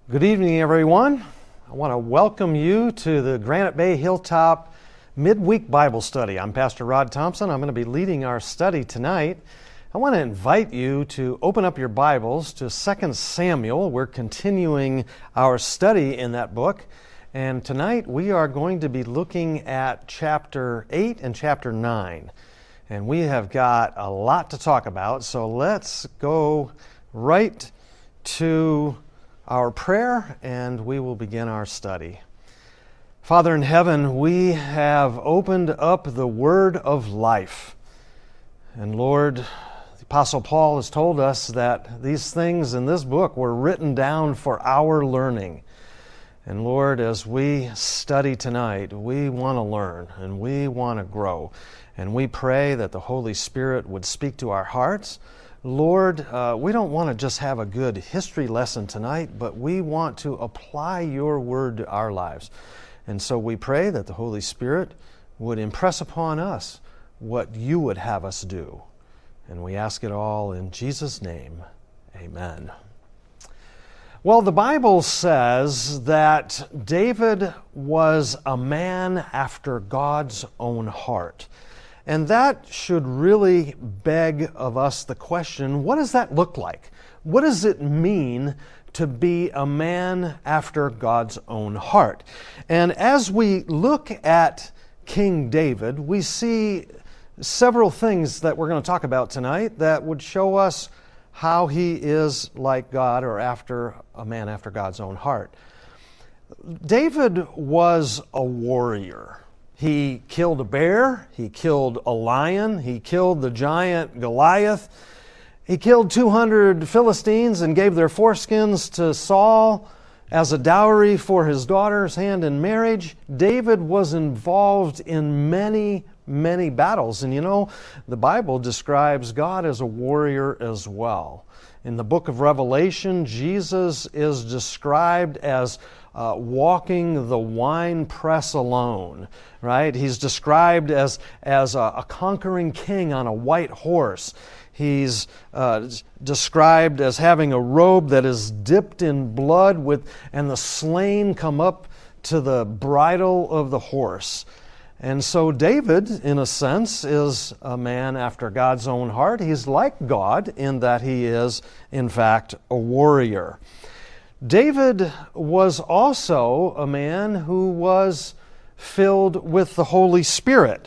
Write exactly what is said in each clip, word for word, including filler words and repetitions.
Good evening, everyone. I want to welcome you to the Granite Bay Hilltop Midweek Bible Study. I'm Pastor Rod Thompson. I'm going to be leading our study tonight. I want to invite you to open up your Bibles to Second Samuel. We're continuing our study in that book. And tonight we are going to be looking at chapter eight and chapter nine. And we have got a lot to talk about, so let's go right to our prayer, and we will begin our study. Father in heaven, we have opened up the Word of life. And Lord, the Apostle Paul has told us that these things in this book were written down for our learning. And Lord, as we study tonight, we want to learn and we want to grow. And we pray that the Holy Spirit would speak to our hearts. Lord, uh, we don't want to just have a good history lesson tonight, but we want to apply your word to our lives. And so we pray that the Holy Spirit would impress upon us what you would have us do. And we ask it all in Jesus' name. Amen. Well, the Bible says that David was a man after God's own heart. And that should really beg of us the question, what does that look like? What does it mean to be a man after God's own heart? And as we look at King David, we see several things that we're going to talk about tonight that would show us how he is like God, or after a man after God's own heart. David was a warrior. He killed a bear, he killed a lion, he killed the giant Goliath. He killed two hundred Philistines and gave their foreskins to Saul as a dowry for his daughter's hand in marriage. David was involved in many, many battles. And you know, the Bible describes God as a warrior as well. In the book of Revelation, Jesus is described as uh, walking the wine press alone, right? He's described as, as a, a conquering king on a white horse. He's uh, described as having a robe that is dipped in blood, with, and the slain come up to the bridle of the horse. And so David, in a sense, is a man after God's own heart. He's like God in that he is, in fact, a warrior. David was also a man who was filled with the Holy Spirit.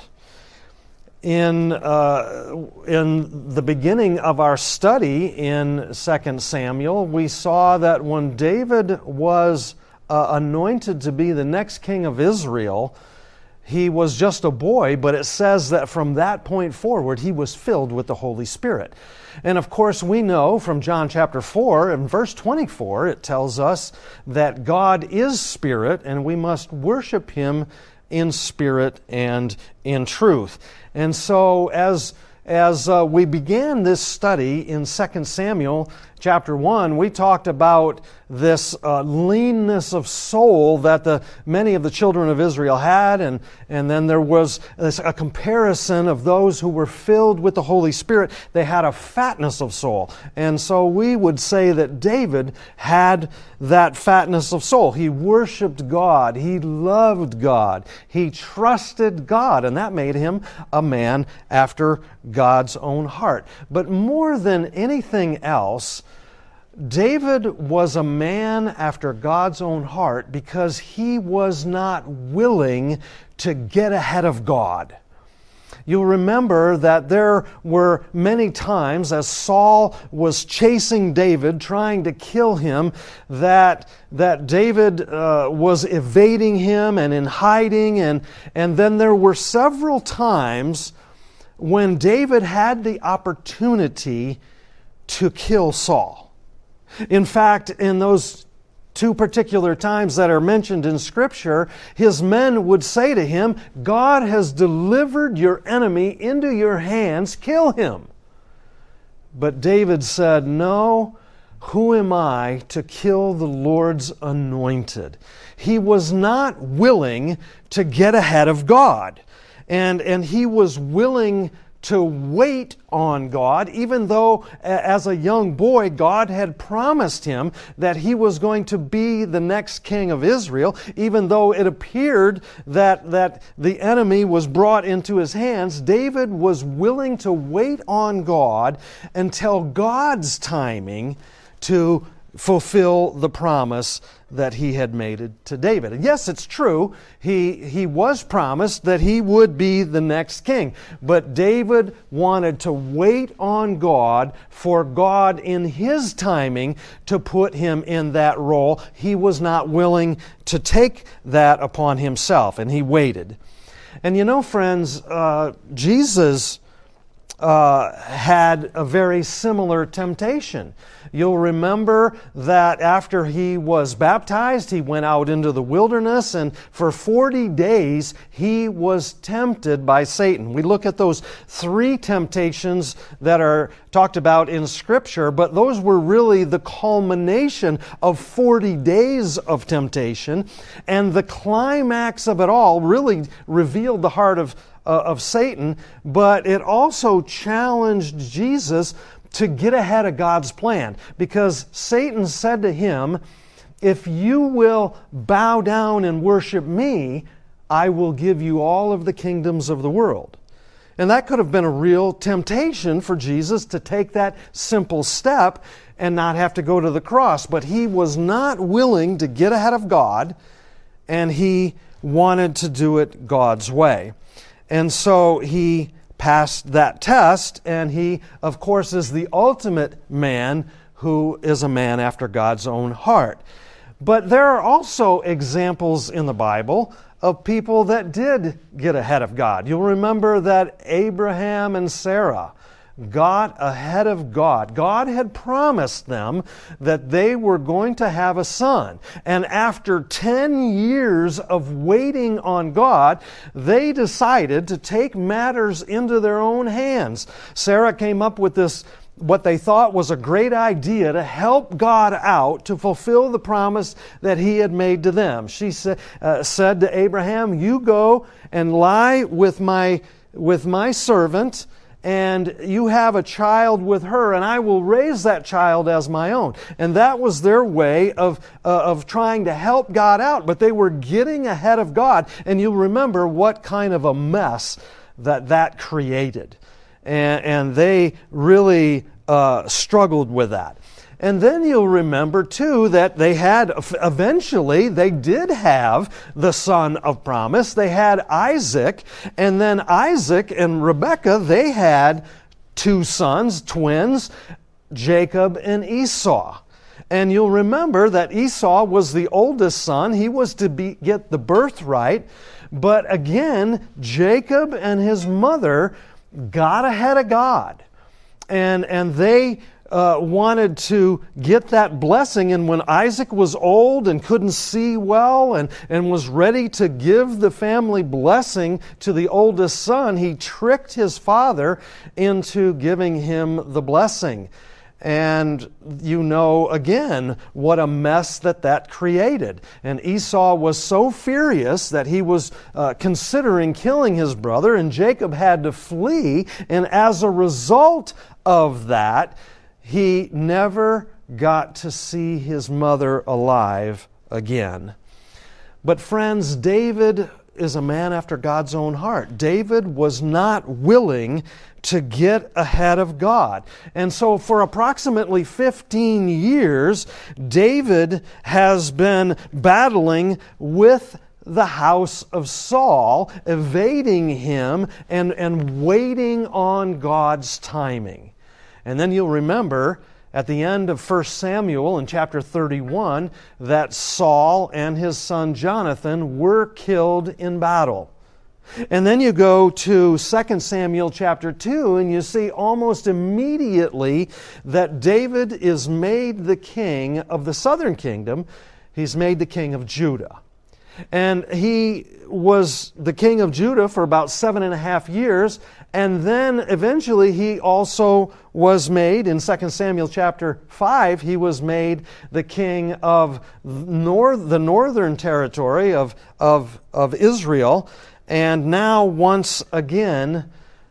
In, uh, in the beginning of our study in Second Samuel, we saw that when David was uh, anointed to be the next king of Israel, he was just a boy, but it says that from that point forward, he was filled with the Holy Spirit. And of course, we know from John chapter four and verse twenty-four, it tells us that God is spirit and we must worship him in spirit and in truth. And so as As uh, we began this study in Second Samuel chapter one, we talked about this uh, leanness of soul that the many of the children of Israel had, and, and then there was this, a comparison of those who were filled with the Holy Spirit. They had a fatness of soul. And so we would say that David had that fatness of soul. He worshiped God. He loved God. He trusted God, and that made him a man after God's own heart. But more than anything else, David was a man after God's own heart because he was not willing to get ahead of God. You'll remember that there were many times as Saul was chasing David, trying to kill him, that, that David uh, was evading him and in hiding. And, and then there were several times when David had the opportunity to kill Saul. In fact, in those two particular times that are mentioned in Scripture, his men would say to him, God has delivered your enemy into your hands, kill him. But David said, no, who am I to kill the Lord's anointed? He was not willing to get ahead of God. And, and he was willing to wait on God, even though as a young boy, God had promised him that he was going to be the next king of Israel, even though it appeared that, that the enemy was brought into his hands. David was willing to wait on God until God's timing to fulfill the promise that he had made to David. And yes, it's true, he, he was promised that he would be the next king. But David wanted to wait on God for God in his timing to put him in that role. He was not willing to take that upon himself, and he waited. And you know, friends, uh, Jesus Uh, had a very similar temptation. You'll remember that after he was baptized, he went out into the wilderness, and for forty days he was tempted by Satan. We look at those three temptations that are talked about in Scripture, but those were really the culmination of forty days of temptation, and the climax of it all really revealed the heart of Uh, of Satan, but it also challenged Jesus to get ahead of God's plan, because Satan said to him, if you will bow down and worship me, I will give you all of the kingdoms of the world. And that could have been a real temptation for Jesus to take that simple step and not have to go to the cross, but he was not willing to get ahead of God, and he wanted to do it God's way. And so he passed that test, and he, of course, is the ultimate man who is a man after God's own heart. But there are also examples in the Bible of people that did get ahead of God. You'll remember that Abraham and Sarah got ahead of God. God had promised them that they were going to have a son. And after ten years of waiting on God, they decided to take matters into their own hands. Sarah came up with this, what they thought was a great idea to help God out to fulfill the promise that he had made to them. She sa- uh, said to Abraham, you go and lie with my, with my servant, and you have a child with her, and I will raise that child as my own. And that was their way of, uh, of trying to help God out, but they were getting ahead of God, and you'll remember what kind of a mess that that created. And, and they really uh, struggled with that. And then you'll remember, too, that they had, eventually, they did have the son of promise. They had Isaac, and then Isaac and Rebekah, they had two sons, twins, Jacob and Esau. And you'll remember that Esau was the oldest son. He was to be, get the birthright. But again, Jacob and his mother got ahead of God. And, and they Uh, wanted to get that blessing, and when Isaac was old and couldn't see well and, and was ready to give the family blessing to the oldest son, he tricked his father into giving him the blessing. And you know, again, what a mess that that created. And Esau was so furious that he was uh, considering killing his brother, and Jacob had to flee, and as a result of that, he never got to see his mother alive again. But friends, David is a man after God's own heart. David was not willing to get ahead of God. And so for approximately fifteen years, David has been battling with the house of Saul, evading him and, and waiting on God's timing. And then you'll remember at the end of First Samuel in chapter thirty-one that Saul and his son Jonathan were killed in battle. And then you go to Second Samuel chapter two, and you see almost immediately that David is made the king of the southern kingdom. He's made the king of Judah. And he was the king of Judah for about seven and a half years, and then eventually he also was made, in Second Samuel chapter five, he was made the king of north, the northern territory of, of, of Israel. And now once again,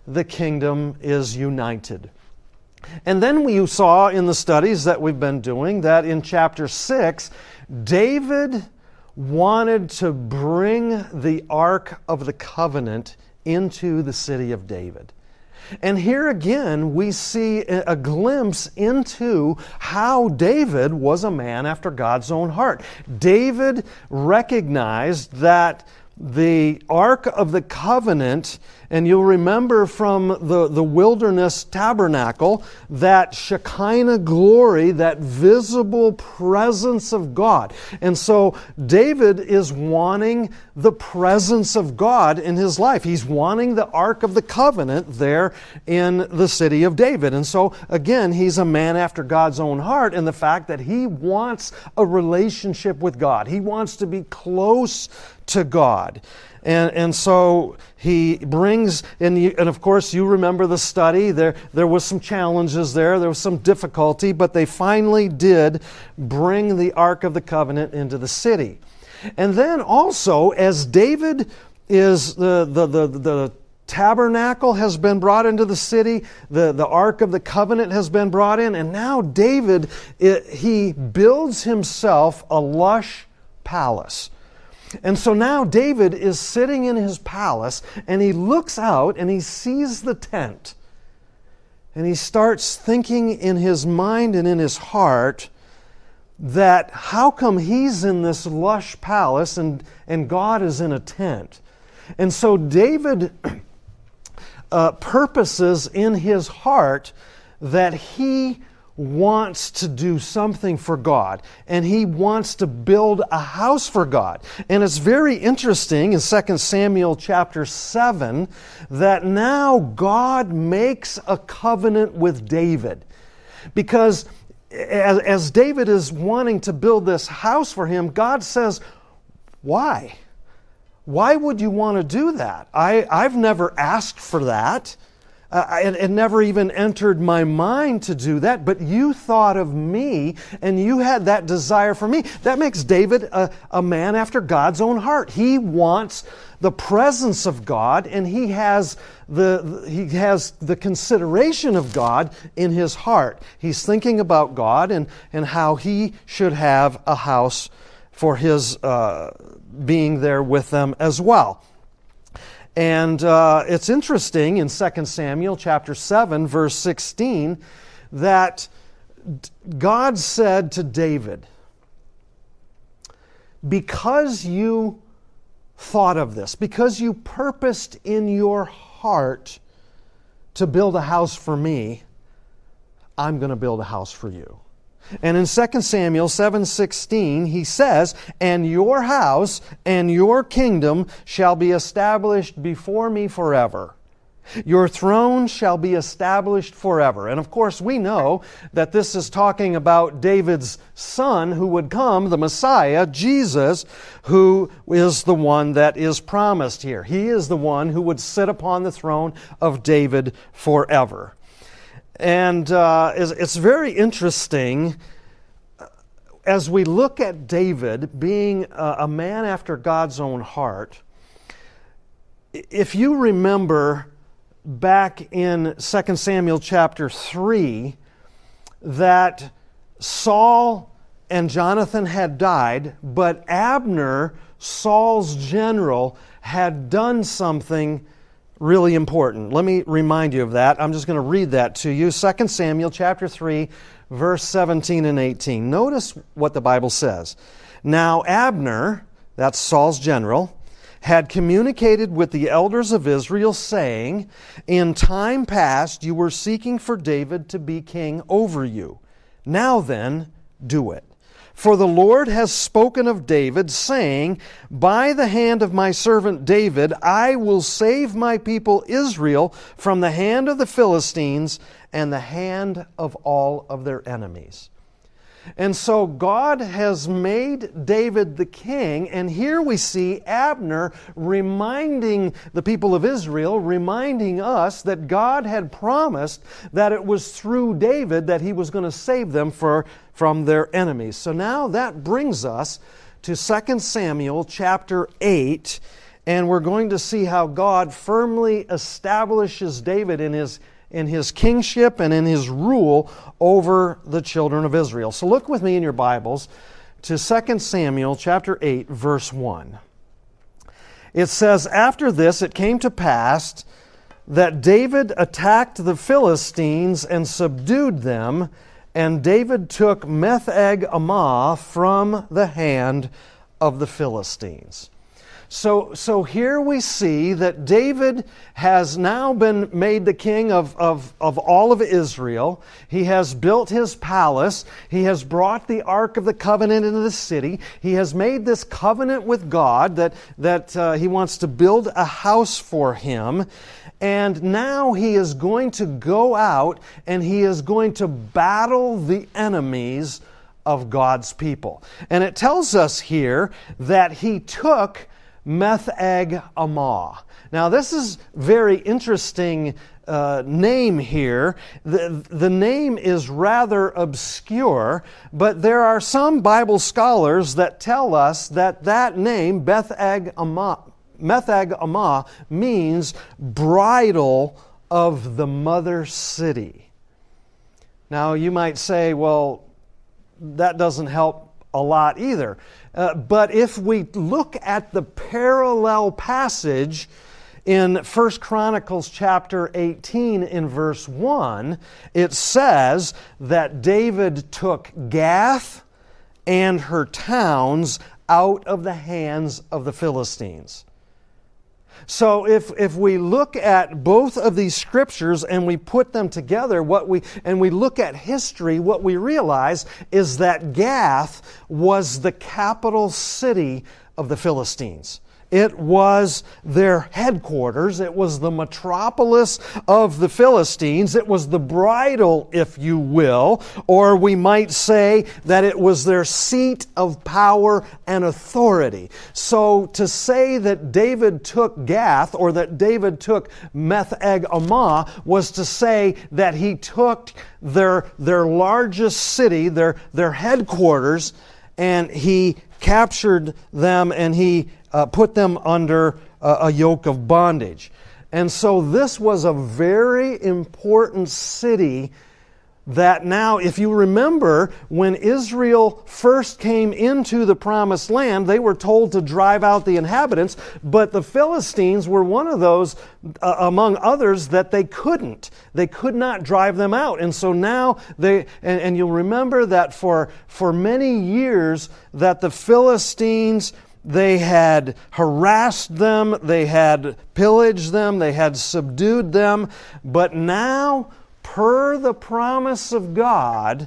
the kingdom is united. And then we saw in the studies that we've been doing that in chapter six, David wanted to bring the Ark of the Covenant into the city of David. And here again, we see a glimpse into how David was a man after God's own heart. David recognized that the Ark of the Covenant, and you'll remember from the, the wilderness tabernacle, that Shekinah glory, that visible presence of God. And so David is wanting the presence of God in his life. He's wanting the Ark of the Covenant there in the city of David. And so again, he's a man after God's own heart in the fact that he wants a relationship with God. He wants to be close to God. And and so he brings, and, you, and of course you remember the study, there, there was some challenges there, there was some difficulty, but they finally did bring the Ark of the Covenant into the city. And then also, as David is, the, the, the, the tabernacle has been brought into the city, the, the Ark of the Covenant has been brought in, and now David, it, he builds himself a lush palace. And so now David is sitting in his palace and he looks out and he sees the tent. And he starts thinking in his mind and in his heart that how come he's in this lush palace and, and God is in a tent? And so David uh, purposes in his heart that he wants to do something for God, and he wants to build a house for God. And it's very interesting in Second Samuel chapter seven that now God makes a covenant with David. Because as, as David is wanting to build this house for him, God says, why? Why would you want to do that? I, I've never asked for that. Uh, it, it never even entered my mind to do that, but you thought of me and you had that desire for me. That makes David a, a man after God's own heart. He wants the presence of God, and he has the, he has the consideration of God in his heart. He's thinking about God and, and how he should have a house for his uh, being there with them as well. And uh, it's interesting in Second Samuel chapter seven, verse sixteen, that God said to David, because you thought of this, because you purposed in your heart to build a house for me, I'm going to build a house for you. And in Second Samuel seven sixteen, he says, and your house and your kingdom shall be established before me forever. Your throne shall be established forever. And of course, we know that this is talking about David's son who would come, the Messiah, Jesus, who is the one that is promised here. He is the one who would sit upon the throne of David forever. And uh, it's very interesting as we look at David being a man after God's own heart. If you remember back in Second Samuel chapter three that Saul and Jonathan had died, but Abner, Saul's general, had done something really important. Let me remind you of that. I'm just going to read that to you. Second Samuel chapter three, verse seventeen and eighteen. Notice what the Bible says. Now Abner, that's Saul's general, had communicated with the elders of Israel, saying, in time past you were seeking for David to be king over you. Now then, do it. For the Lord has spoken of David, saying, by the hand of my servant David, I will save my people Israel from the hand of the Philistines and the hand of all of their enemies. And so God has made David the king, and here we see Abner reminding the people of Israel, reminding us that God had promised that it was through David that he was going to save them for, from their enemies. So now that brings us to Second Samuel chapter eight, and we're going to see how God firmly establishes David in his in his kingship and in his rule over the children of Israel. So look with me in your Bibles to Second Samuel chapter eight, verse one. It says, "After this it came to pass that David attacked the Philistines and subdued them, and David took Metheg-ammah from the hand of the Philistines." So, so here we see that David has now been made the king of, of, of all of Israel. He has built his palace. He has brought the Ark of the Covenant into the city. He has made this covenant with God that, that uh, he wants to build a house for him. And now he is going to go out and he is going to battle the enemies of God's people. And it tells us here that he took Metheg-ammah. Now this is very interesting uh, name here. The, the name is rather obscure, but there are some Bible scholars that tell us that that name, Metheg-ammah, Metheg-ammah, means bridal of the mother city. Now you might say, well, that doesn't help a lot either. Uh, but if we look at the parallel passage in First Chronicles chapter eighteen in verse one, it says that David took Gath and her towns out of the hands of the Philistines. So if, if we look at both of these scriptures and we put them together, what we and we look at history, what we realize is that Gath was the capital city of the Philistines. It was their headquarters. It was the metropolis of the Philistines. It was the bridal, if you will, or we might say that it was their seat of power and authority. So to say that David took Gath or that David took Metheg-ammah was to say that he took their, their largest city, their, their headquarters, and he captured them and he Uh, put them under uh, a yoke of bondage. And so this was a very important city that now, if you remember, when Israel first came into the Promised Land, they were told to drive out the inhabitants, but the Philistines were one of those, uh, among others, that they couldn't. They could not drive them out. And so now, they, and, and you'll remember that for, for many years, that the Philistines, they had harassed them, they had pillaged them, they had subdued them. But now, per the promise of God,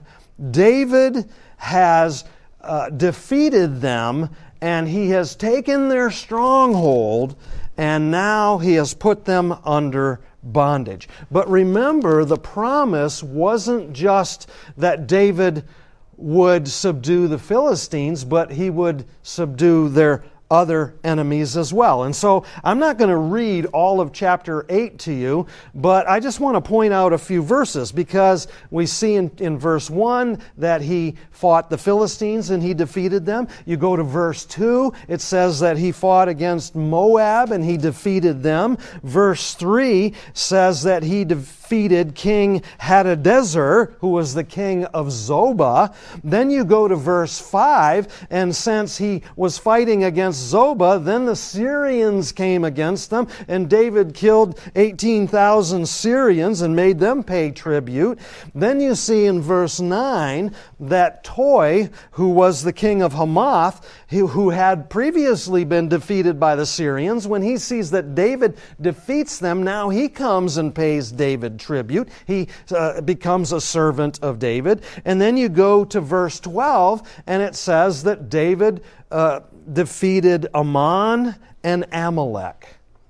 David has uh, defeated them, and he has taken their stronghold, and now he has put them under bondage. But remember, the promise wasn't just that David would subdue the Philistines, but he would subdue their other enemies as well. And so I'm not going to read all of chapter eight to you, but I just want to point out a few verses, because we see in, in verse one that he fought the Philistines and he defeated them. You go to verse two, it says that he fought against Moab and he defeated them. Verse three says that he defeated King Hadadezer, who was the king of Zobah. Then you go to verse five, and since he was fighting against Zobah, then the Syrians came against them, and David killed eighteen thousand Syrians and made them pay tribute. Then you see in verse nine that Toi, who was the king of Hamath, who had previously been defeated by the Syrians, when he sees that David defeats them, now he comes and pays David tribute. He uh, becomes a servant of David. And then you go to verse twelve, and it says that David uh, defeated Ammon and Amalek.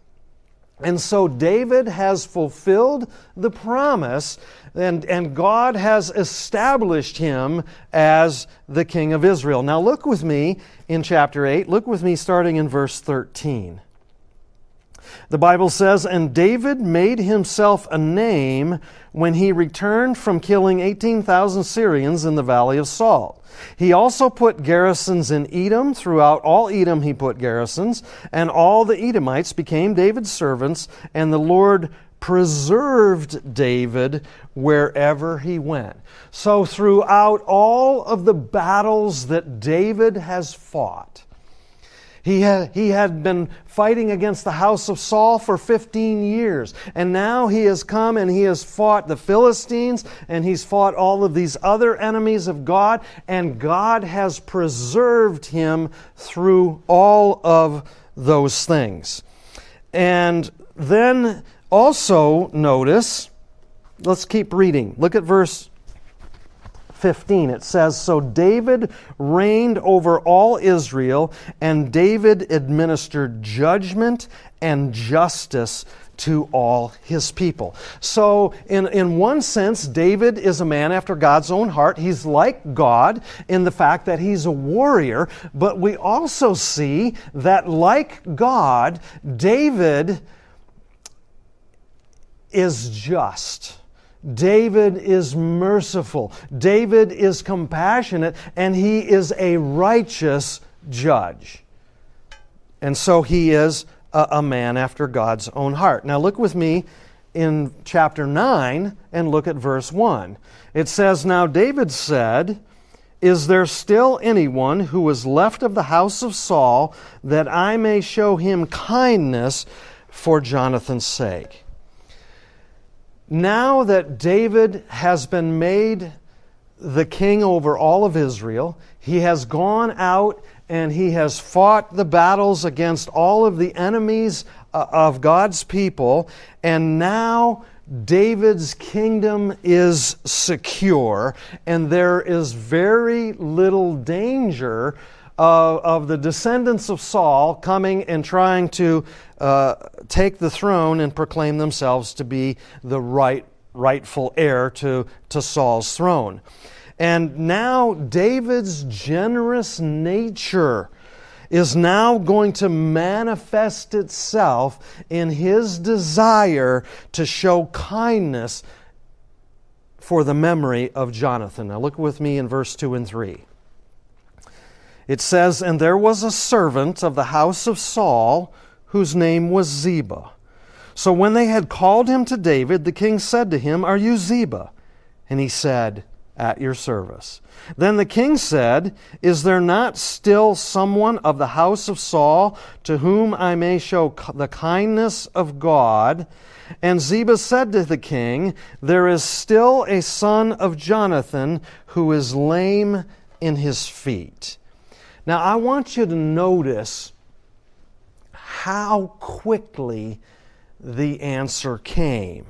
And so David has fulfilled the promise, and, and God has established him as the king of Israel. Now look with me in chapter eight. Look with me starting in verse thirteen. The Bible says, "And David made himself a name when he returned from killing eighteen thousand Syrians in the valley of Salt. He also put garrisons in Edom. Throughout all Edom he put garrisons, and all the Edomites became David's servants, and the Lord preserved David wherever he went." So throughout all of the battles that David has fought, He had, he had been fighting against the house of Saul for fifteen years. And now he has come and he has fought the Philistines and he's fought all of these other enemies of God. And God has preserved him through all of those things. And then also notice, let's keep reading. Look at verse fifteen. It says, "So David reigned over all Israel, and David administered judgment and justice to all his people." So in, in one sense, David is a man after God's own heart. He's like God in the fact that he's a warrior, but we also see that like God, David is just. David is merciful. David is compassionate, and he is a righteous judge. And so he is a, a man after God's own heart. Now look with me in chapter nine and look at verse one. It says, "Now David said, 'Is there still anyone who is left of the house of Saul, that I may show him kindness for Jonathan's sake?'" Now that David has been made the king over all of Israel, he has gone out and he has fought the battles against all of the enemies of God's people, and now David's kingdom is secure, and there is very little danger of, of the descendants of Saul coming and trying to Uh, take the throne and proclaim themselves to be the right, rightful heir to, to Saul's throne. And now David's generous nature is now going to manifest itself in his desire to show kindness for the memory of Jonathan. Now look with me in verse two and three. It says, "And there was a servant of the house of Saul, whose name was Ziba. So when they had called him to David, the king said to him, 'Are you Ziba?' And he said, 'At your service.' Then the king said, 'Is there not still someone of the house of Saul to whom I may show the kindness of God?' And Ziba said to the king, 'There is still a son of Jonathan who is lame in his feet.'" Now I want you to notice how quickly the answer came.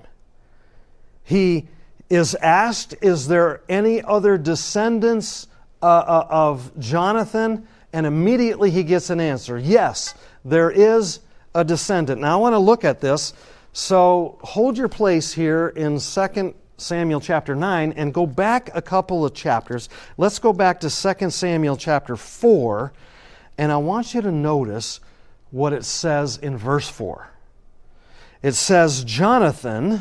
He is asked, "Is there any other descendants uh, uh, of Jonathan?" And immediately he gets an answer. Yes, there is a descendant. Now I want to look at this. So hold your place here in Second Samuel chapter nine and go back a couple of chapters. Let's go back to Second Samuel chapter four, and I want you to notice what it says in verse four. It says, "Jonathan,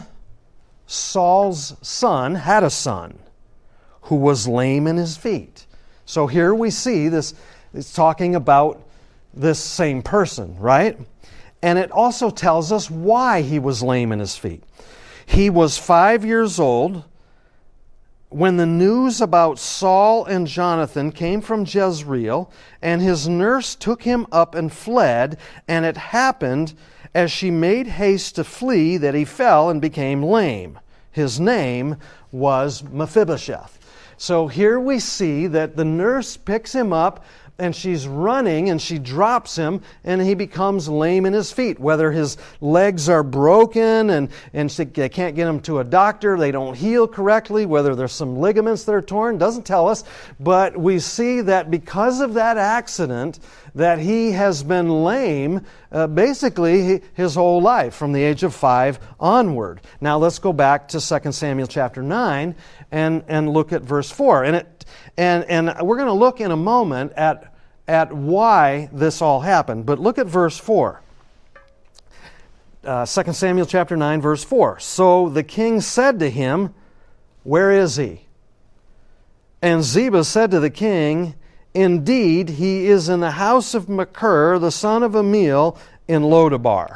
Saul's son, had a son who was lame in his feet." So here we see this, it's talking about this same person, right? And it also tells us why he was lame in his feet. "He was five years old when the news about Saul and Jonathan came from Jezreel, and his nurse took him up and fled, and it happened as she made haste to flee that he fell and became lame. His name was Mephibosheth." So here we see that the nurse picks him up, and she's running, and she drops him, and he becomes lame in his feet. Whether his legs are broken and, and they can't get him to a doctor, they don't heal correctly, whether there's some ligaments that are torn, doesn't tell us. But we see that because of that accident, that he has been lame uh, basically his whole life, from the age of five onward. Now let's go back to Second Samuel chapter nine and, and look at verse four. And it And, and we're going to look in a moment at, at why this all happened. But look at verse four. uh, Second Samuel chapter nine, verse four. So the king said to him, "Where is he?" And Ziba said to the king, "Indeed, he is in the house of Machir, the son of Amiel, in Lodabar."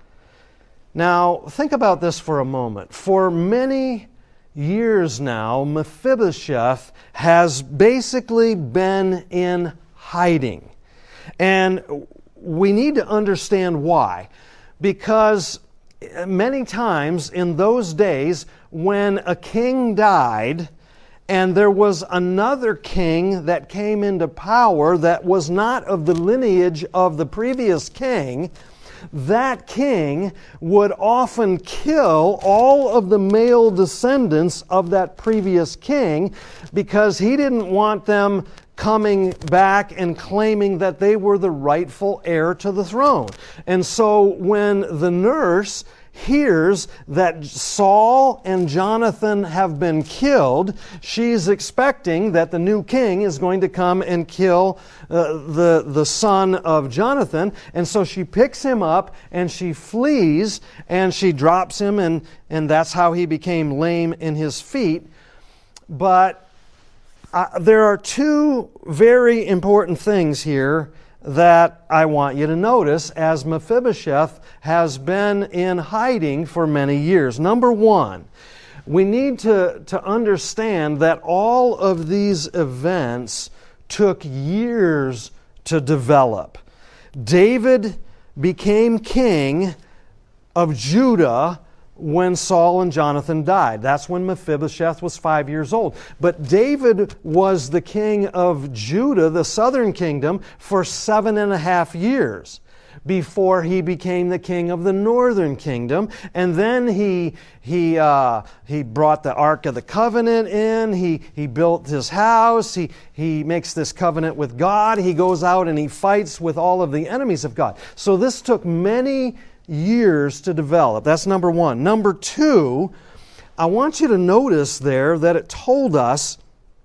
Now, think about this for a moment. For many years now, Mephibosheth has basically been in hiding. And we need to understand why. Because many times in those days, when a king died, and there was another king that came into power that was not of the lineage of the previous king, that king would often kill all of the male descendants of that previous king because he didn't want them coming back and claiming that they were the rightful heir to the throne. And so when the nurse hears that Saul and Jonathan have been killed, she's expecting that the new king is going to come and kill uh, the, the son of Jonathan. And so she picks him up and she flees and she drops him, and, and that's how he became lame in his feet. But uh, there are two very important things here that I want you to notice as Mephibosheth has been in hiding for many years. Number one, we need to, to understand that all of these events took years to develop. David became king of Judah when Saul and Jonathan died. That's when Mephibosheth was five years old. But David was the king of Judah, the southern kingdom, for seven and a half years before he became the king of the northern kingdom. And then he he uh, he brought the Ark of the Covenant in. He he built his house. He he makes this covenant with God. He goes out and he fights with all of the enemies of God. So this took many years to develop. That's number one. Number two, I want you to notice there that it told us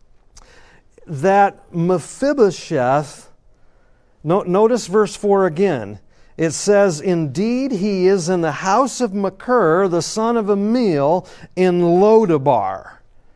that Mephibosheth, no, notice verse four again. It says, "Indeed, he is in the house of Machir, the son of Amiel, in Lodabar."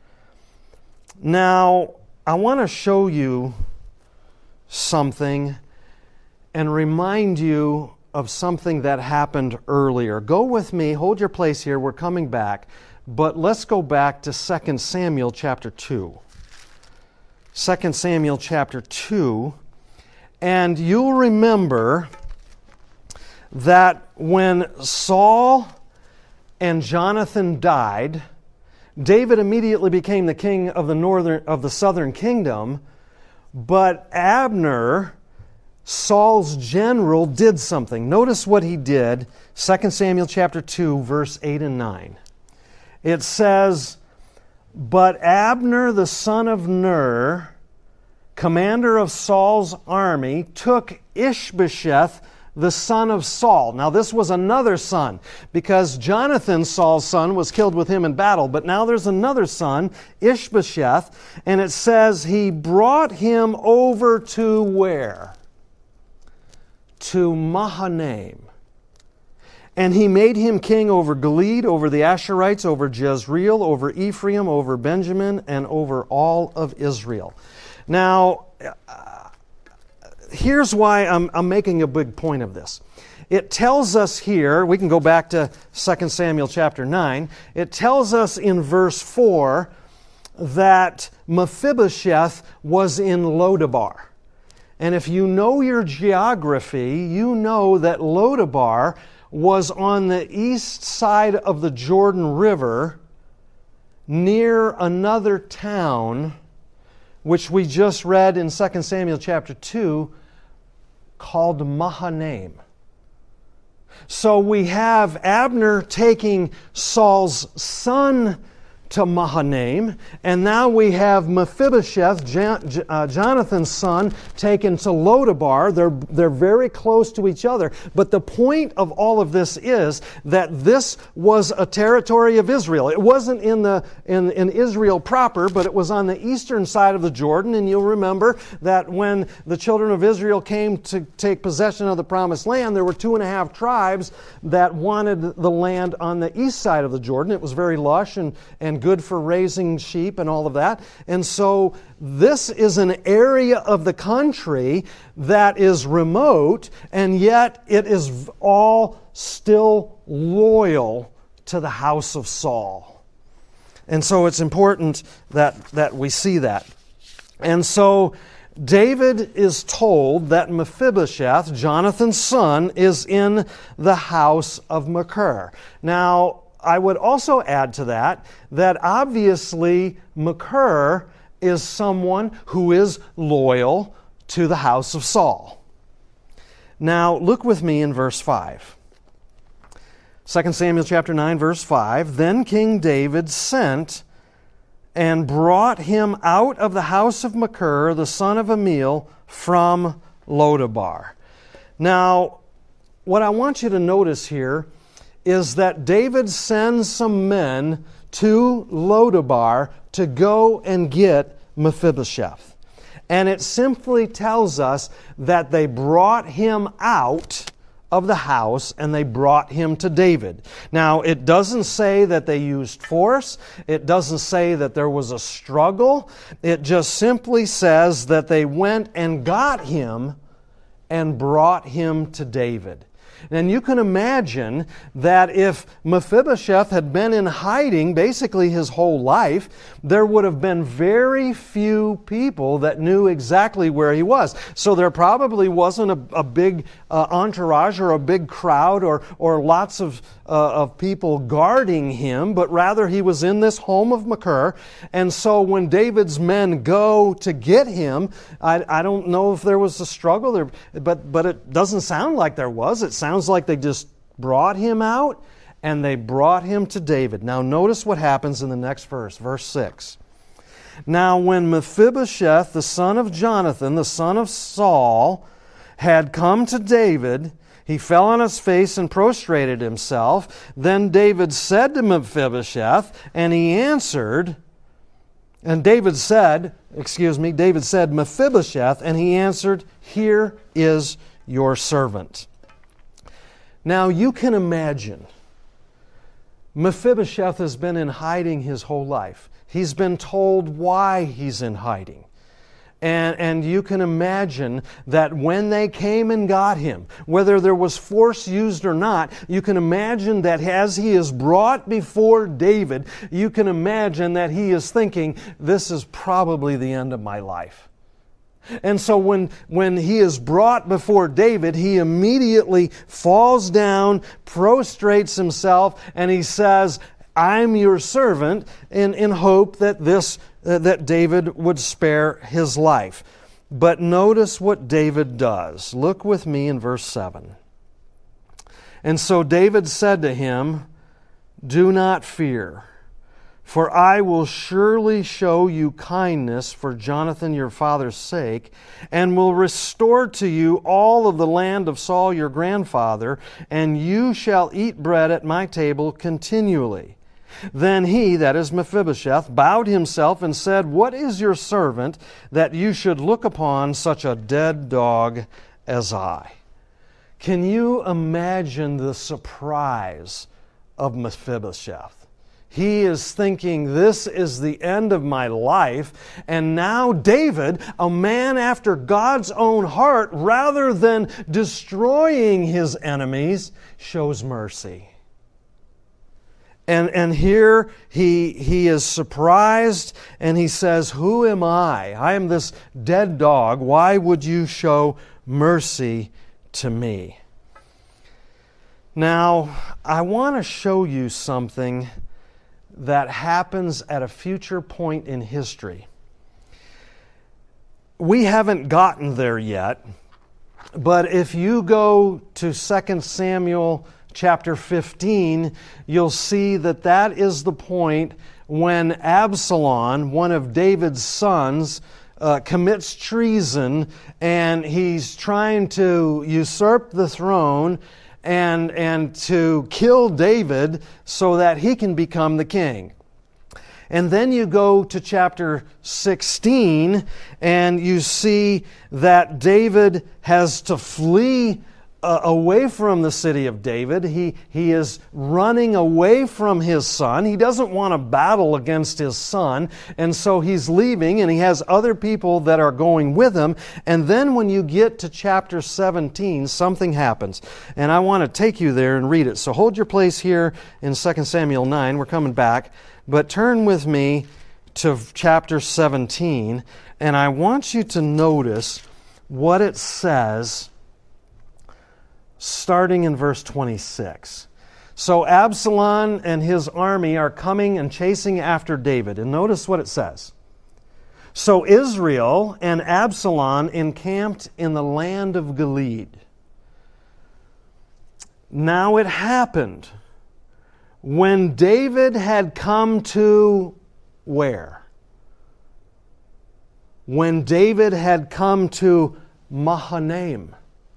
Now, I want to show you something and remind you of something that happened earlier. Go with me, hold your place here, we're coming back, but let's go back to Second Samuel chapter two. Second Samuel chapter two, and you'll remember that when Saul and Jonathan died, David immediately became the king of the northern of the southern kingdom, but Abner, Saul's general, did something. Notice what he did. Second Samuel chapter two, verse eight and nine. It says, "But Abner the son of Ner, commander of Saul's army, took Ishbosheth the son of Saul." Now this was another son, because Jonathan, Saul's son, was killed with him in battle. But now there's another son, Ishbosheth, and it says he brought him over to where? To Mahanaim. And he made him king over Gilead, over the Asherites, over Jezreel, over Ephraim, over Benjamin, and over all of Israel. Now, uh, here's why I'm, I'm making a big point of this. It tells us here, we can go back to Second Samuel chapter nine, it tells us in verse four that Mephibosheth was in Lodabar. And if you know your geography, you know that Lodabar was on the east side of the Jordan River near another town, which we just read in Second Samuel chapter two, called Mahanaim. So we have Abner taking Saul's son to Mahanaim, and now we have Mephibosheth, Jan, uh, Jonathan's son, taken to Lodabar. They're, they're very close to each other. But the point of all of this is that this was a territory of Israel. It wasn't in, the, in, in Israel proper, but it was on the eastern side of the Jordan. And you'll remember that when the children of Israel came to take possession of the promised land, there were two and a half tribes that wanted the land on the east side of the Jordan. It was very lush and, and good for raising sheep and all of that. And so this is an area of the country that is remote, and yet it is all still loyal to the house of Saul. And so it's important that, that we see that. And so David is told that Mephibosheth, Jonathan's son, is in the house of Machir. Now, I would also add to that that obviously Machir is someone who is loyal to the house of Saul. Now, look with me in verse five. Second Samuel chapter nine, verse five. Then King David sent and brought him out of the house of Machir, the son of Amiel, from Lodabar. Now, what I want you to notice here is that David sends some men to Lodabar to go and get Mephibosheth. And it simply tells us that they brought him out of the house and they brought him to David. Now, it doesn't say that they used force. It doesn't say that there was a struggle. It just simply says that they went and got him and brought him to David. And you can imagine that if Mephibosheth had been in hiding basically his whole life, there would have been very few people that knew exactly where he was. So there probably wasn't a, a big uh, entourage or a big crowd or, or lots of, uh, of people guarding him, but rather he was in this home of Machir. And so when David's men go to get him, I, I don't know if there was a struggle there, but, but it doesn't sound like there was. It sounds Sounds like they just brought him out and they brought him to David. Now notice what happens in the next verse, verse six. Now when Mephibosheth, the son of Jonathan, the son of Saul, had come to David, he fell on his face and prostrated himself. Then David said to Mephibosheth, and he answered, and David said, excuse me, David said, Mephibosheth, and he answered, here is your servant. Now you can imagine, Mephibosheth has been in hiding his whole life. He's been told why he's in hiding. And, and you can imagine that when they came and got him, whether there was force used or not, you can imagine that as he is brought before David, you can imagine that he is thinking, this is probably the end of my life. And so when, when he is brought before David, he immediately falls down, prostrates himself, and he says, I'm your servant, in, in hope that this uh, that David would spare his life. But notice what David does. Look with me in verse seven. And so David said to him, do not fear, for I will surely show you kindness for Jonathan your father's sake, and will restore to you all of the land of Saul your grandfather, and you shall eat bread at my table continually. Then he, that is Mephibosheth, bowed himself and said, what is your servant that you should look upon such a dead dog as I? Can you imagine the surprise of Mephibosheth? He is thinking, this is the end of my life. And now David, a man after God's own heart, rather than destroying his enemies, shows mercy. And, and here he, he is surprised and he says, who am I? I am this dead dog. Why would you show mercy to me? Now, I want to show you something that happens at a future point in history. We haven't gotten there yet, but if you go to Second Samuel chapter fifteen, you'll see that that is the point when Absalom, one of David's sons, uh, commits treason, and he's trying to usurp the throne and, and to kill David so that he can become the king. And then you go to chapter sixteen, and you see that David has to flee uh, away from the city of David. He, he is running away from his son. He doesn't want to battle against his son, and so he's leaving, and he has other people that are going with him. And then when you get to chapter seventeen, something happens. And I want to take you there and read it. So hold your place here in Second Samuel nine. We're coming back. But turn with me to chapter seventeen, and I want you to notice what it says starting in verse twenty-six. So Absalom and his army are coming and chasing after David. And notice what it says. So Israel and Absalom encamped in the land of Gilead. Now it happened, when David had come to where? When David had come to Mahanaim,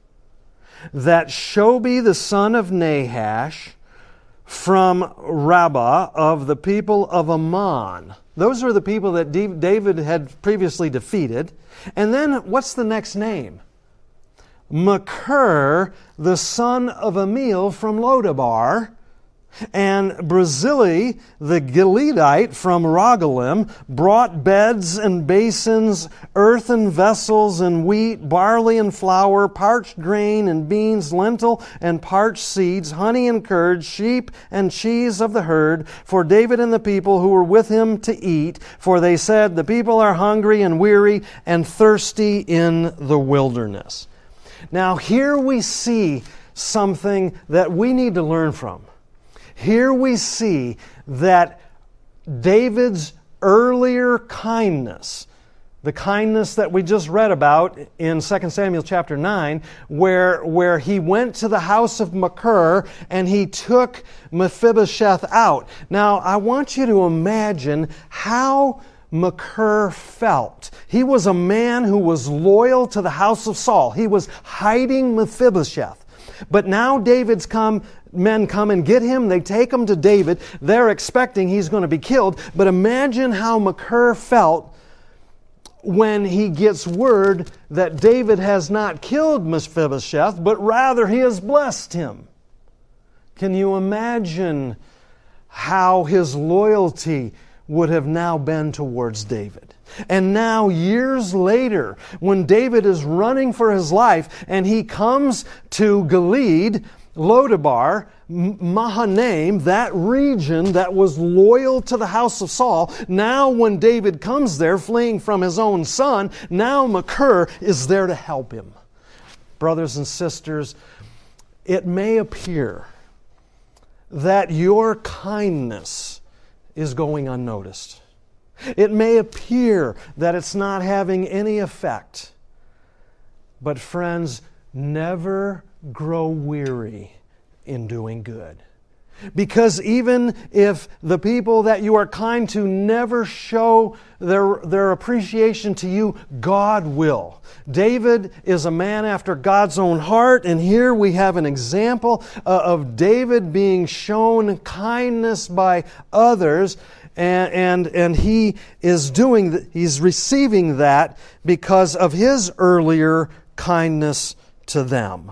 that Shobi the son of Nahash from Rabbah of the people of Ammon. Those are the people that David had previously defeated. And then what's the next name? Machir, the son of Amiel from Lodabar, and Barzillai, the Gileadite from Rogelim, brought beds and basins, earthen vessels and wheat, barley and flour, parched grain and beans, lentil and parched seeds, honey and curd, sheep and cheese of the herd, for David and the people who were with him to eat. For they said, the people are hungry and weary and thirsty in the wilderness. Now here we see something that we need to learn from. Here we see that David's earlier kindness, the kindness that we just read about in Second Samuel chapter nine, where, where he went to the house of Machir and he took Mephibosheth out. Now, I want you to imagine how Machir felt. He was a man who was loyal to the house of Saul. He was hiding Mephibosheth. But now David's come, men come and get him. They take him to David. They're expecting he's going to be killed. But imagine how Machir felt when he gets word that David has not killed Mephibosheth, but rather he has blessed him. Can you imagine how his loyalty would have now been towards David? And now, years later, when David is running for his life and he comes to Gilead, Lodabar, Mahanaim, that region that was loyal to the house of Saul, now when David comes there fleeing from his own son, now Machir is there to help him. Brothers and sisters, it may appear that your kindness is going unnoticed. It may appear that it's not having any effect. But friends, never grow weary in doing good. Because even if the people that you are kind to never show their, their appreciation to you, God will. David is a man after God's own heart, and here we have an example uh, of David being shown kindness by others, and, and, and he is doing, th- he's receiving that because of his earlier kindness to them.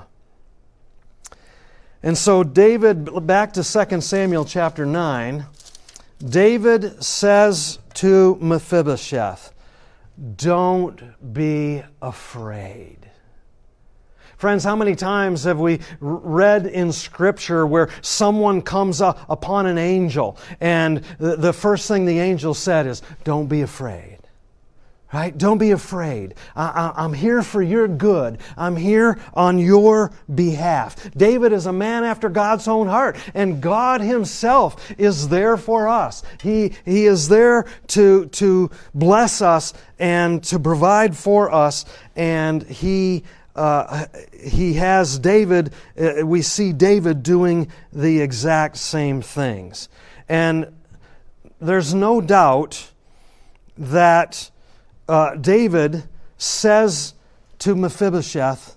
And so David, back to Second Samuel chapter nine, David says to Mephibosheth, don't be afraid. Friends, how many times have we read in Scripture where someone comes up upon an angel and the first thing the angel said is, don't be afraid. Right? Don't be afraid. I, I, I'm here for your good. I'm here on your behalf. David is a man after God's own heart, and God Himself is there for us. He, he is there to, to bless us and to provide for us, and He uh, He has David, uh, we see David doing the exact same things. And there's no doubt that uh, David says to Mephibosheth,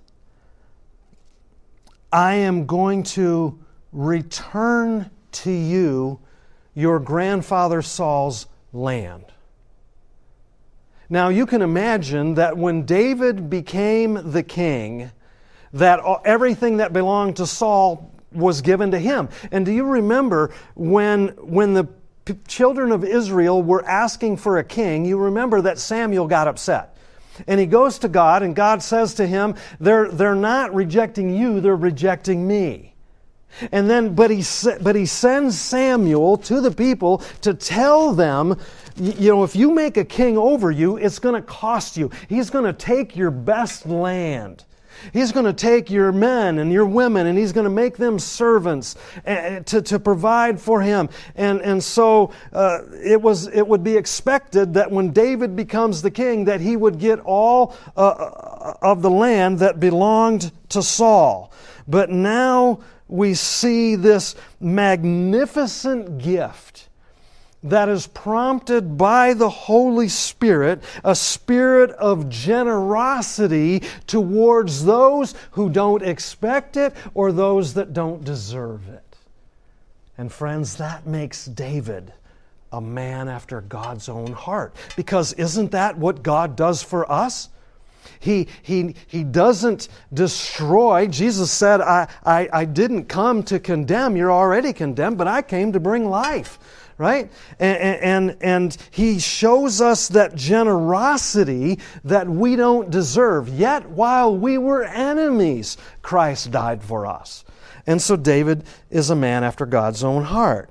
I am going to return to you your grandfather Saul's land. Now you can imagine that when David became the king, that everything that belonged to Saul was given to him. And do you remember when, when the p- children of Israel were asking for a king, you remember that Samuel got upset. And he goes to God, and God says to him, they're, they're not rejecting you, they're rejecting me. And then, but he, but he sends Samuel to the people to tell them, you know, if you make a king over you, it's going to cost you. He's going to take your best land. He's going to take your men and your women, and He's going to make them servants to, to provide for Him. And, and so uh, it was it would be expected that when David becomes the king, that he would get all uh, of the land that belonged to Saul. But now we see this magnificent gift that is prompted by the Holy Spirit, a spirit of generosity towards those who don't expect it or those that don't deserve it. And friends, that makes David a man after God's own heart. Because isn't that what God does for us? He, he, he doesn't destroy. Jesus said, I, I, I didn't come to condemn. You're already condemned, but I came to bring life. Right? And, and, and He shows us that generosity that we don't deserve. Yet while we were enemies, Christ died for us. And so David is a man after God's own heart.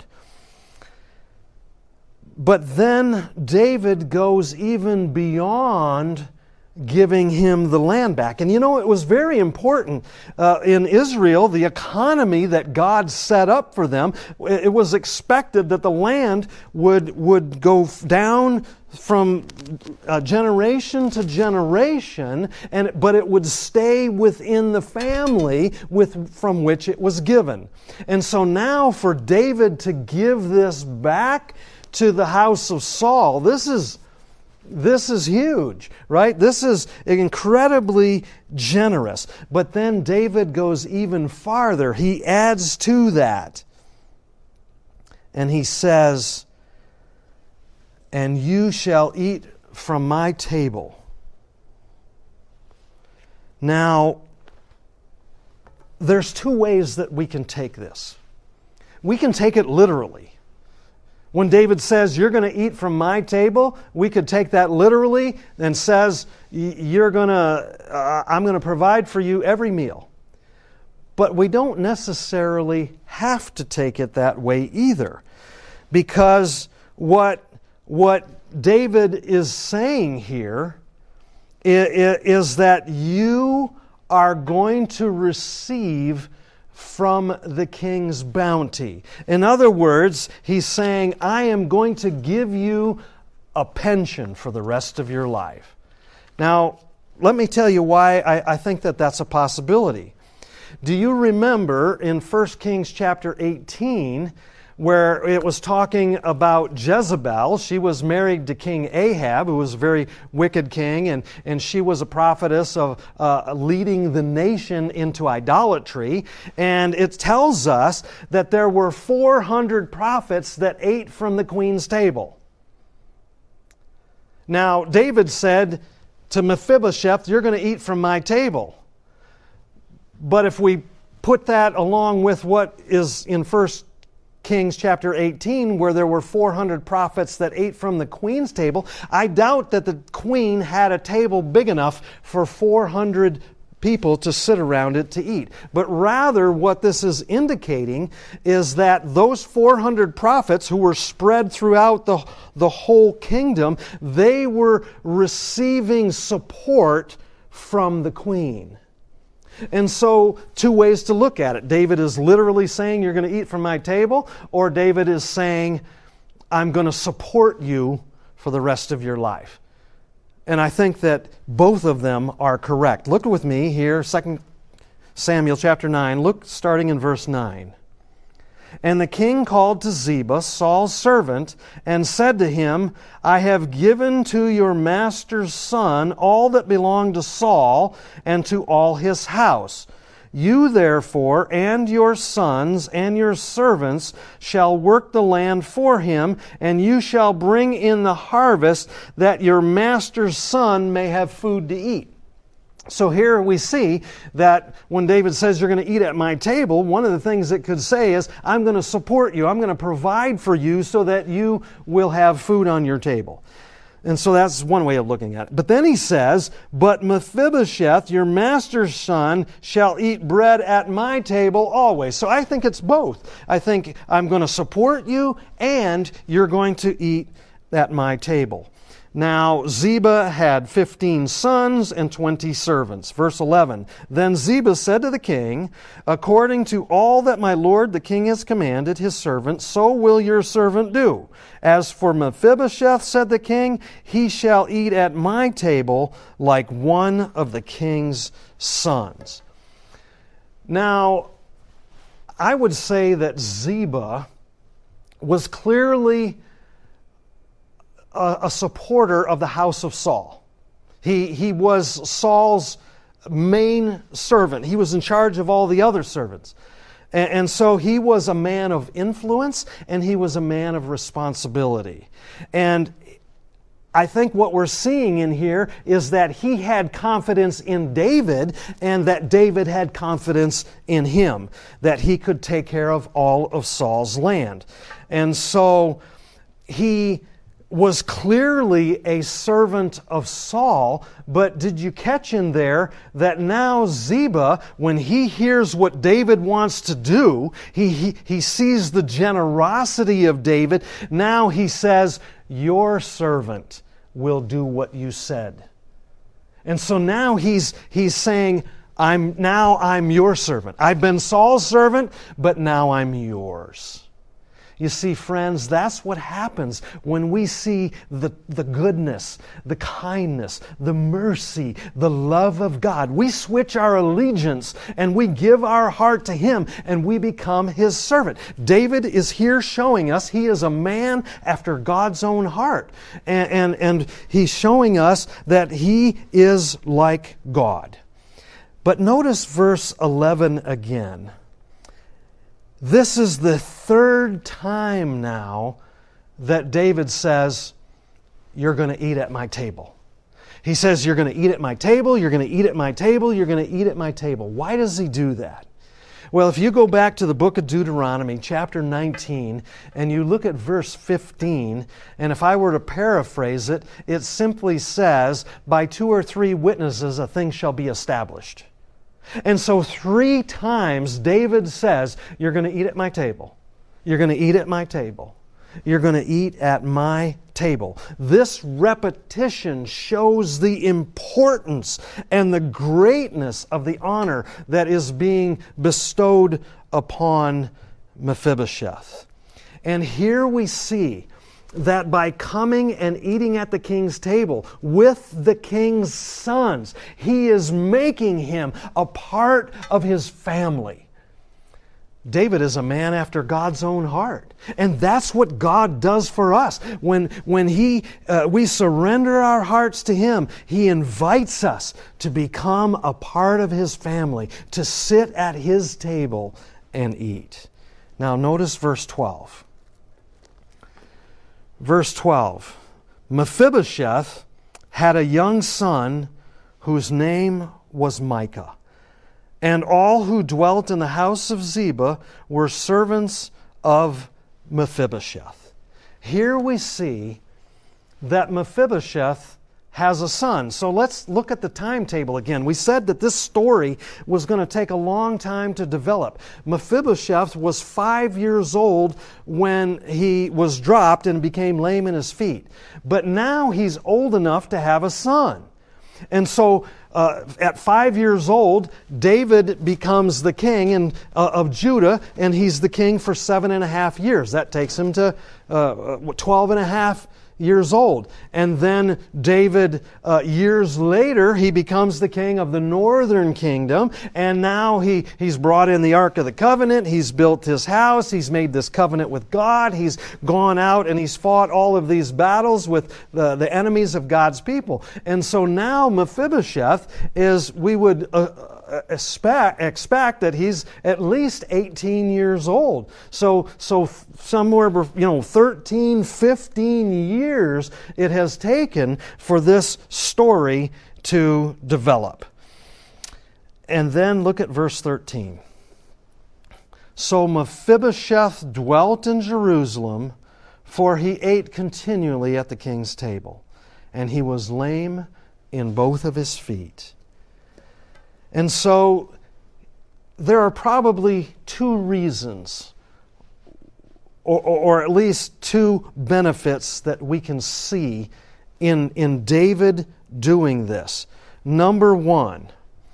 But then David goes even beyond giving him the land back. And you know, it was very important uh, in Israel, the economy that God set up for them. It was expected that the land would, would go down from uh, generation to generation, and but it would stay within the family with from which it was given. And so now for David to give this back to the house of Saul, this is This is huge, right? This is incredibly generous. But then David goes even farther. He adds to that. And he says, and you shall eat from my table. Now, there's two ways that we can take this. We can take it literally. When David says, you're going to eat from my table, we could take that literally and says, you're going to, uh, I'm going to provide for you every meal. But we don't necessarily have to take it that way either. Because what, what David is saying here is, is that you are going to receive from the king's bounty. In other words, he's saying, I am going to give you a pension for the rest of your life. Now, let me tell you why I, I think that that's a possibility. Do you remember in First Kings chapter eighteen, where it was talking about Jezebel? She was married to King Ahab, who was a very wicked king, and, and she was a prophetess of uh, leading the nation into idolatry. And it tells us that there were four hundred prophets that ate from the queen's table. Now, David said to Mephibosheth, you're going to eat from my table. But if we put that along with what is in First Kings chapter eighteen, where there were four hundred prophets that ate from the queen's table, I doubt that the queen had a table big enough for four hundred people to sit around it to eat. But rather, what this is indicating is that those four hundred prophets who were spread throughout the, the whole kingdom, they were receiving support from the queen. And so, two ways to look at it. David is literally saying, you're going to eat from my table, or David is saying, I'm going to support you for the rest of your life. And I think that both of them are correct. Look with me here, Second Samuel chapter nine. Look starting in verse nine. And the king called to Ziba, Saul's servant, and said to him, I have given to your master's son all that belonged to Saul and to all his house. You therefore and your sons and your servants shall work the land for him, and you shall bring in the harvest, that your master's son may have food to eat. So here we see that when David says you're going to eat at my table, one of the things it could say is, I'm going to support you, I'm going to provide for you so that you will have food on your table. And so that's one way of looking at it. But then he says, but Mephibosheth, your master's son, shall eat bread at my table always. So I think it's both. I think I'm going to support you and you're going to eat at my table. Now, Ziba had fifteen sons and twenty servants. Verse eleven, Then Ziba said to the king, According to all that my lord the king has commanded his servant, so will your servant do. As for Mephibosheth, said the king, he shall eat at my table like one of the king's sons. Now, I would say that Ziba was clearly a supporter of the house of Saul. He, he was Saul's main servant. He was in charge of all the other servants. And, and so he was a man of influence and he was a man of responsibility. And I think what we're seeing in here is that he had confidence in David and that David had confidence in him, that he could take care of all of Saul's land. And so he was clearly a servant of Saul, but did you catch in there that now Ziba, when he hears what David wants to do, he, he, he sees the generosity of David, now he says, your servant will do what you said. And so now he's, he's saying, I'm, now I'm your servant. I've been Saul's servant, but now I'm yours. You see, friends, that's what happens when we see the, the goodness, the kindness, the mercy, the love of God. We switch our allegiance and we give our heart to Him and we become His servant. David is here showing us he is a man after God's own heart. And, and, and he's showing us that he is like God. But notice verse eleven again. This is the third time now that David says, you're going to eat at my table. He says, you're going to eat at my table, you're going to eat at my table, you're going to eat at my table. Why does he do that? Well, if you go back to the book of Deuteronomy, chapter nineteen, and you look at verse fifteen, and if I were to paraphrase it, it simply says, by two or three witnesses a thing shall be established. And so three times David says, you're going to eat at my table. You're going to eat at my table. You're going to eat at my table. This repetition shows the importance and the greatness of the honor that is being bestowed upon Mephibosheth. And here we see that by coming and eating at the king's table with the king's sons, he is making him a part of his family. David is a man after God's own heart. And that's what God does for us. When, when he, uh, we surrender our hearts to Him, He invites us to become a part of His family, to sit at His table and eat. Now notice verse twelve. Verse twelve, Mephibosheth had a young son whose name was Micah. And all who dwelt in the house of Ziba were servants of Mephibosheth. Here we see that Mephibosheth has a son. So let's look at the timetable again. We said that this story was going to take a long time to develop. Mephibosheth was five years old when he was dropped and became lame in his feet. But now he's old enough to have a son. And so uh, at five years old, David becomes the king in, uh, of Judah, and he's the king for seven and a half years. That takes him to uh, twelve and a half years old. And then David, uh, years later, he becomes the king of the northern kingdom. And now he, he's brought in the Ark of the Covenant. He's built his house. He's made this covenant with God. He's gone out and he's fought all of these battles with the, the enemies of God's people. And so now Mephibosheth is, we would uh, expect, expect that he's at least eighteen years old. So, so somewhere, you know, thirteen, fifteen years it has taken for this story to develop. And then look at verse thirteen. So Mephibosheth dwelt in Jerusalem, for he ate continually at the king's table, and he was lame in both of his feet. And so there are probably two reasons, or, or, or at least two benefits that we can see in, in David doing this. Number one,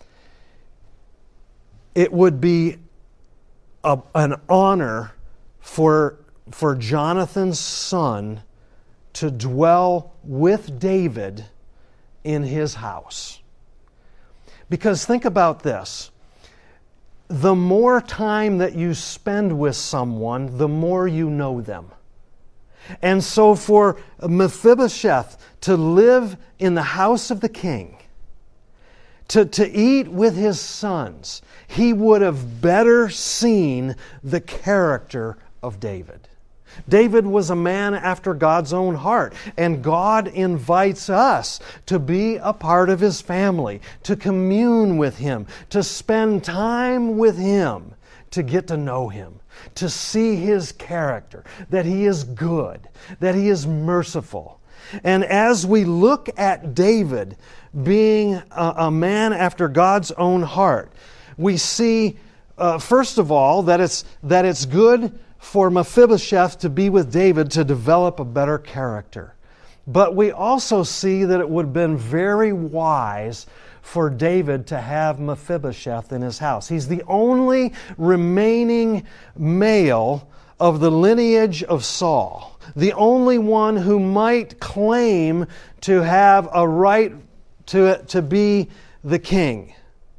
it would be a, an honor for, for Jonathan's son to dwell with David in his house. Because think about this. The more time that you spend with someone, the more you know them. And so for Mephibosheth to live in the house of the king, to, to eat with his sons, he would have better seen the character of David. David was a man after God's own heart, and God invites us to be a part of His family, to commune with Him, to spend time with Him, to get to know Him, to see His character, that He is good, that He is merciful. And as we look at David being a, a man after God's own heart, we see, uh, first of all, that it's, that it's good for Mephibosheth to be with David to develop a better character. But we also see that it would have been very wise for David to have Mephibosheth in his house. He's the only remaining male of the lineage of Saul, the only one who might claim to have a right to, to be the king.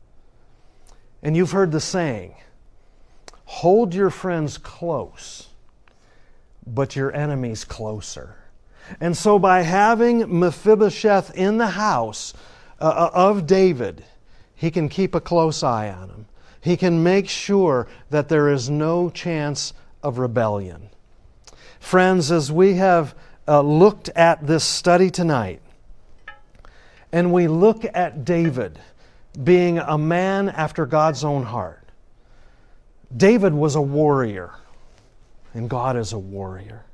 And you've heard the saying, hold your friends close, but your enemies closer. And so by having Mephibosheth in the house uh, of David, he can keep a close eye on him. He can make sure that there is no chance of rebellion. Friends, as we have uh, looked at this study tonight, and we look at David being a man after God's own heart, David was a warrior, and God is a warrior.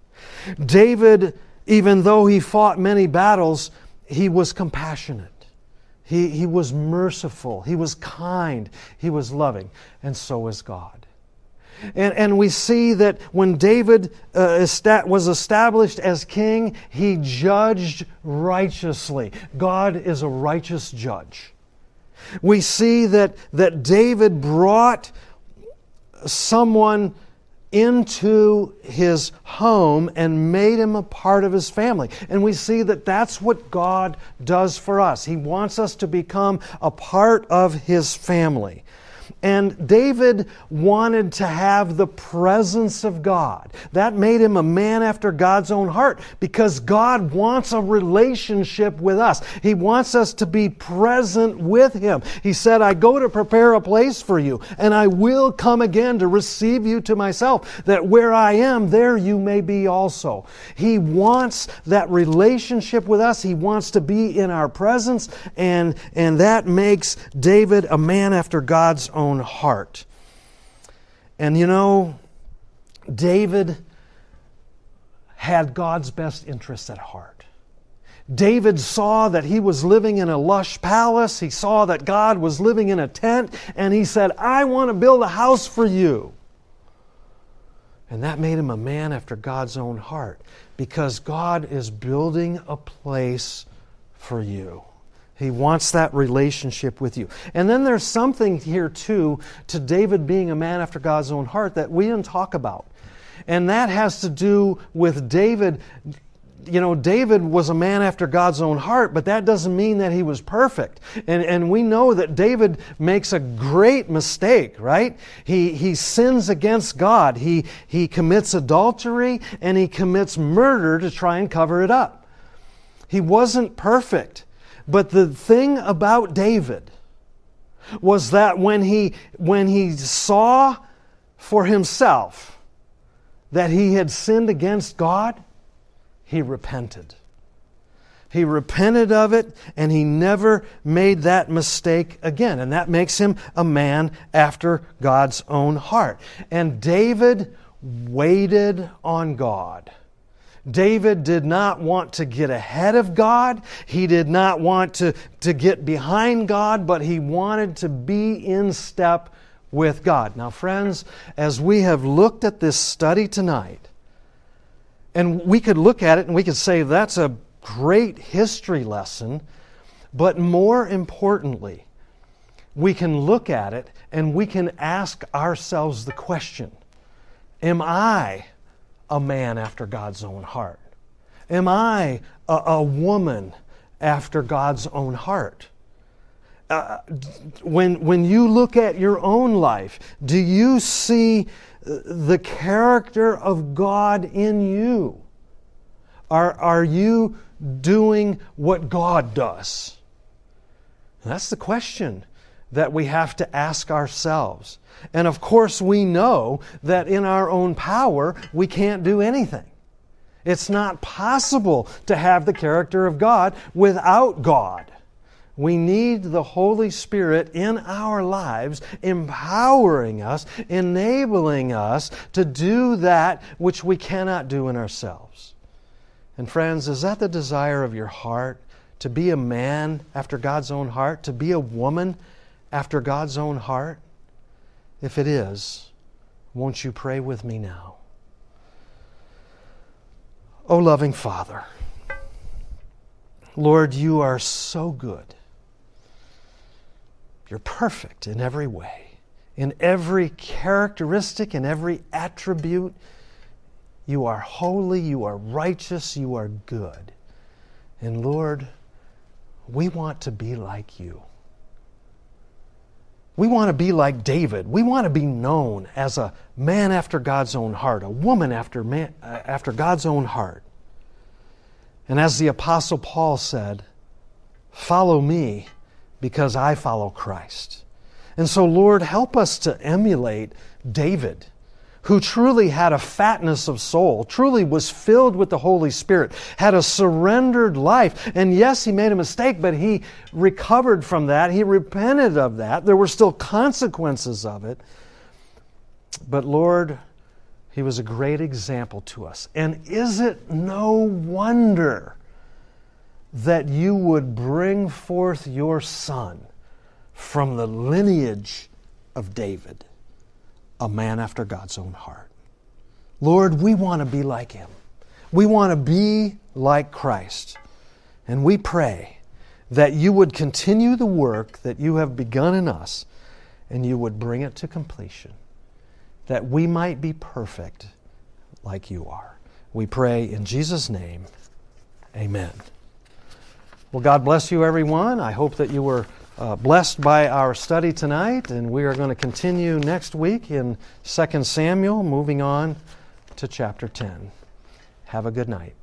David, even though he fought many battles, he was compassionate. He, he was merciful. He was kind. He was loving. And so is God. And, and we see that when David uh, esta- was established as king, he judged righteously. God is a righteous judge. We see that, that David brought someone into his home and made him a part of his family. And we see that that's what God does for us. He wants us to become a part of His family. And David wanted to have the presence of God. That made him a man after God's own heart, because God wants a relationship with us. He wants us to be present with Him. He said, I go to prepare a place for you, and I will come again to receive you to myself, that where I am, there you may be also. He wants that relationship with us. He wants to be in our presence, and, and that makes David a man after God's own heart. And you know, David had God's best interests at heart. David saw that he was living in a lush palace. He saw that God was living in a tent, and he said, I want to build a house for you. And that made him a man after God's own heart, because God is building a place for you. He wants that relationship with you. And then there's something here, too, to David being a man after God's own heart that we didn't talk about. And that has to do with David you know, David was a man after God's own heart, but that doesn't mean that he was perfect. And, and we know that David makes a great mistake, right? He, he sins against God. He, he commits adultery and he commits murder to try and cover it up. He wasn't perfect. But the thing about David was that when he, when he saw for himself that he had sinned against God, he repented. He repented of it, and he never made that mistake again. And that makes him a man after God's own heart. And David waited on God. David did not want to get ahead of God. He did not want to, to get behind God, but he wanted to be in step with God. Now, friends, as we have looked at this study tonight, and we could look at it and we could say that's a great history lesson, but more importantly, we can look at it and we can ask ourselves the question, am I a man after God's own heart? Am I a, a woman after God's own heart? Uh, when, when you look at your own life, do you see the character of God in you? Are, are you doing what God does? That's the question that we have to ask ourselves. And of course we know that in our own power we can't do anything. It's not possible to have the character of God without God. We need the Holy Spirit in our lives, empowering us, enabling us to do that which we cannot do in ourselves. And friends, is that the desire of your heart? To be a man after God's own heart? To be a woman after God's own heart? If it is, won't you pray with me now? Oh, loving Father, Lord, you are so good. You're perfect in every way, in every characteristic, in every attribute. You are holy, you are righteous, you are good. And Lord, we want to be like you. We want to be like David. We want to be known as a man after God's own heart, a woman after, man, uh, after God's own heart. And as the Apostle Paul said, follow me because I follow Christ. And so, Lord, help us to emulate David, who truly had a fatness of soul, truly was filled with the Holy Spirit, had a surrendered life. And yes, he made a mistake, but he recovered from that. He repented of that. There were still consequences of it. But Lord, he was a great example to us. And is it no wonder that you would bring forth your Son from the lineage of David, a man after God's own heart? Lord, we want to be like him. We want to be like Christ. And we pray that you would continue the work that you have begun in us and you would bring it to completion, that we might be perfect like you are. We pray in Jesus' name, amen. Well, God bless you, everyone. I hope that you were uh, blessed by our study tonight, and we are going to continue next week in Second Samuel, moving on to chapter ten. Have a good night.